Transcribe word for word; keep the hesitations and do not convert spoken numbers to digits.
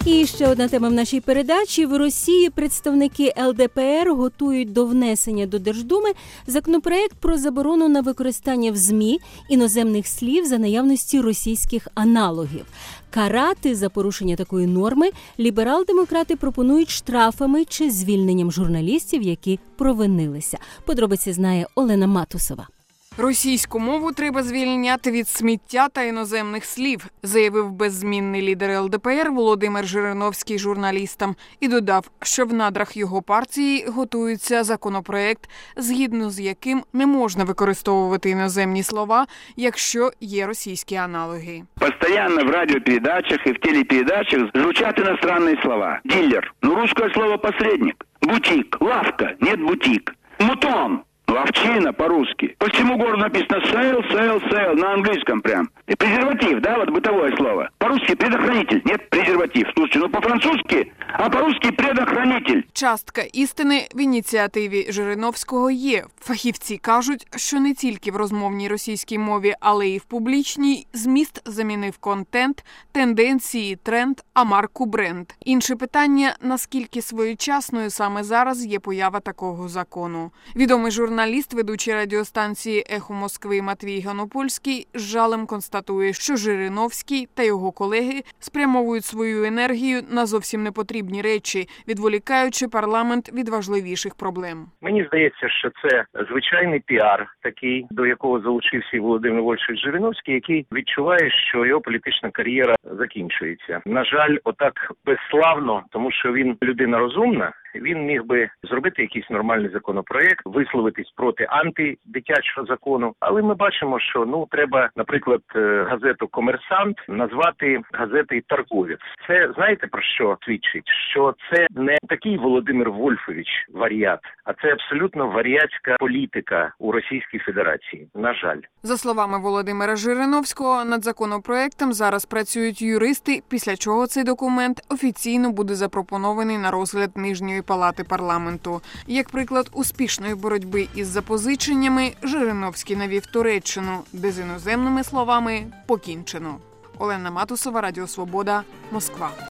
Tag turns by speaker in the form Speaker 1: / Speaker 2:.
Speaker 1: І ще одна тема в нашій передачі. В Росії представники ел де пе ер готують до внесення до Держдуми законопроект про заборону на використання в ЗМІ іноземних слів за наявності російських аналогів. Карати за порушення такої норми ліберал-демократи пропонують штрафами чи звільненням журналістів, які провинилися. Подробиці знає Олена Матусова.
Speaker 2: Російську мову треба звільняти від сміття та іноземних слів, заявив беззмінний лідер ел де пе ер Володимир Жириновський журналістам і додав, що в надрах його партії готується законопроект, згідно з яким не можна використовувати іноземні слова, якщо є російські аналоги.
Speaker 3: Постоянно в радіопередачах і в телепередачах звучать іностранні слова. Дилер, ну русское слово посредник. Бутик, лавка, нет бутик. Мутон. Овчина по-русски. По всему городу написано «сейл», «сейл», «сейл», на английском прям. И презерватив, да, вот бытовое слово. По-русски предохранитель, нет, презерватив. Слушайте, ну по-французски, а по-русски предохранитель.
Speaker 2: Частка істини в ініціативі Жириновського є. Фахівці кажуть, що не тільки в розмовній російській мові, але і в публічній зміст замінив контент, тенденції, тренд, а марку бренд. Інше питання, наскільки своєчасною саме зараз є поява такого закону. Відомий журналіст Журналіст, ведучий радіостанції «Ехо Москви» Матвій Ганопольський з жалем констатує, що Жириновський та його колеги спрямовують свою енергію на зовсім непотрібні речі, відволікаючи парламент від важливіших проблем.
Speaker 4: Мені здається, що це звичайний піар такий, до якого залучився Володимир Вольфович Жириновський, який відчуває, що його політична кар'єра закінчується. На жаль, отак безславно, тому що він людина розумна, він міг би зробити якийсь нормальний законопроект, висловитись проти антидитячого закону. Але ми бачимо, що ну треба, наприклад, газету «Комерсант» назвати газетою «Торговець». Це знаєте про що свідчить? Що це не такий Володимир Вольфович варіат, а це абсолютно варіатська політика у Російській Федерації. На жаль.
Speaker 2: За словами Володимира Жириновського, над законопроектом зараз працюють юристи, після чого цей документ офіційно буде запропонований на розгляд Нижньої палати парламенту. Як приклад успішної боротьби із запозиченнями, Жириновський навів Туреччину, де з іноземними словами покінчено. Олена Матусова, Радіо Свобода, Москва.